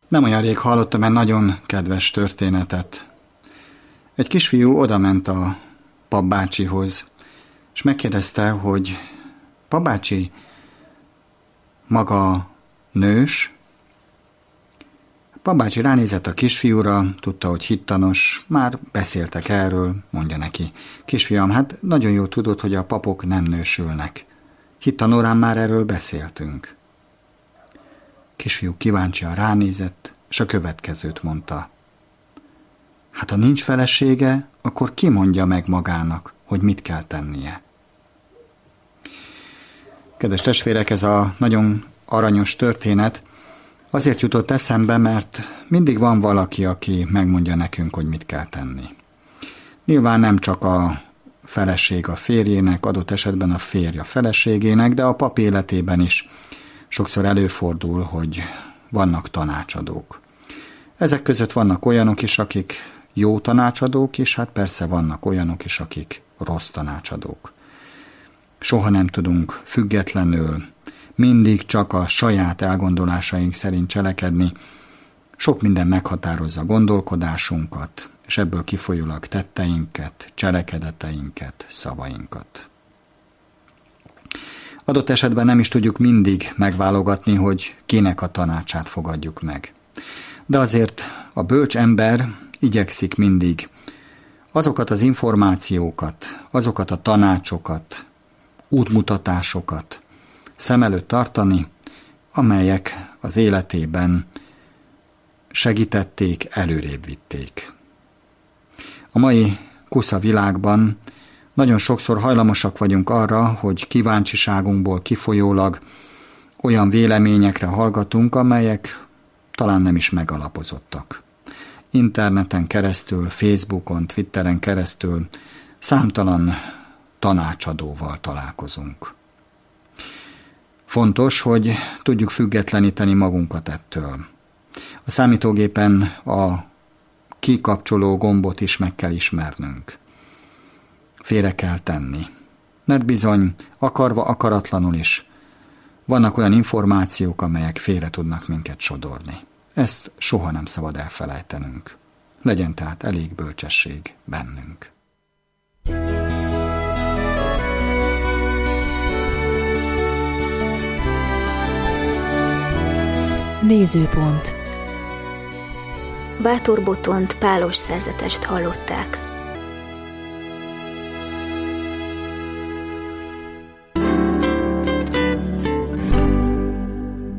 Nem olyan rég hallottam egy nagyon kedves történetet. Egy kisfiú odament a papbácsihoz, és megkérdezte, hogy papbácsi, maga nős? Papbácsi ránézett a kisfiúra, tudta, hogy hittanos, már beszéltek erről, mondja neki. Kisfiam, hát nagyon jól tudod, hogy a papok nem nősülnek. Hittanórán már erről beszéltünk. Kisfiú kíváncsian ránézett, és a következőt mondta. Hát ha nincs felesége, akkor ki mondja meg magának, hogy mit kell tennie? Kedves testvérek, ez a nagyon aranyos történet azért jutott eszembe, mert mindig van valaki, aki megmondja nekünk, hogy mit kell tenni. Nyilván nem csak a feleség a férjének, adott esetben a férj a feleségének, de a pap életében is sokszor előfordul, hogy vannak tanácsadók. Ezek között vannak olyanok is, akik jó tanácsadók, és hát persze vannak olyanok is, akik rossz tanácsadók. Soha nem tudunk függetlenül, mindig csak a saját elgondolásaink szerint cselekedni. Sok minden meghatározza gondolkodásunkat, és ebből kifolyólag tetteinket, cselekedeteinket, szavainkat. Adott esetben nem is tudjuk mindig megválogatni, hogy kinek a tanácsát fogadjuk meg. De azért a bölcs ember igyekszik mindig azokat az információkat, azokat a tanácsokat, útmutatásokat szem előtt tartani, amelyek az életében segítették, előrébb vitték. A mai kusza világban nagyon sokszor hajlamosak vagyunk arra, hogy kíváncsiságunkból kifolyólag olyan véleményekre hallgatunk, amelyek talán nem is megalapozottak. Interneten keresztül, Facebookon, Twitteren keresztül számtalan tanácsadóval találkozunk. Fontos, hogy tudjuk függetleníteni magunkat ettől. A számítógépen a kikapcsoló gombot is meg kell ismernünk. Félre kell tenni. Mert bizony, akarva, akaratlanul is vannak olyan információk, amelyek félre tudnak minket sodorni. Ezt soha nem szabad elfelejtenünk. Legyen tehát elég bölcsesség bennünk. Nézőpont. Bátor Botont pálos szerzetest hallották.